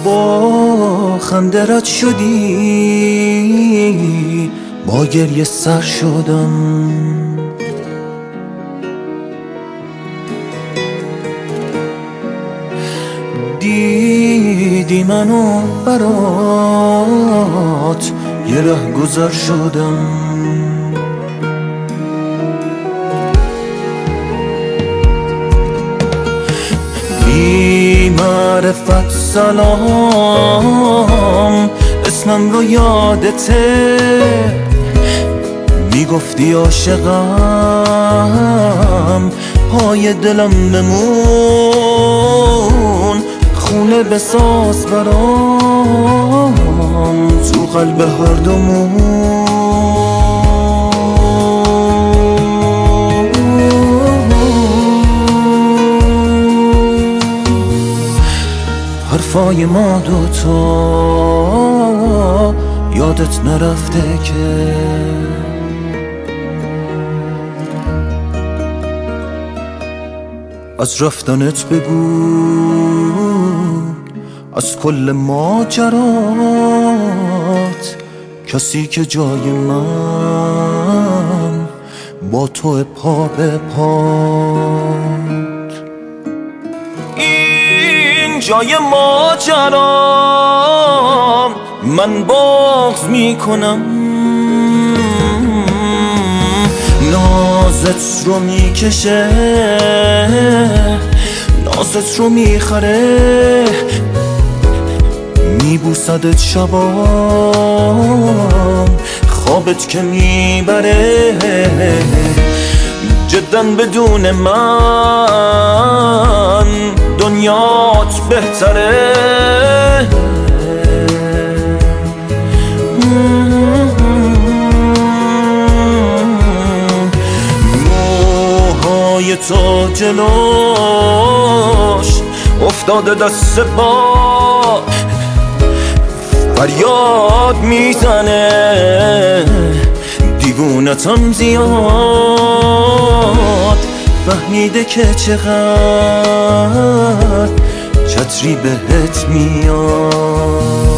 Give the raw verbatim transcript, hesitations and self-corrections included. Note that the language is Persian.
با خنده رد شدی، با گریه سر شدم. دیدی منو برات یه ره گذر شدم. بی معرفت سلام، اسمم رو یادته، میگفتی عاشقم، پای دلم بمون، خونه بساز برام تو قلب هر دومون. حرفای ما دوتا یادت نرفته که از رفتنت بگو، از کل ماجرات، کسی که جای من با تو پا به پات. این جای ماجرام، من بغض میکنم، نازت رو میکشه، نازت رو میخره، میبوسدت شبام، خوابت که میبره. جدا بدون من دنیات بهتره. موهای تو جلوش افتاده دست با فریاد میزنه، دیوونتم زیاد، فهمیده که چقدر چتری بهت میاد.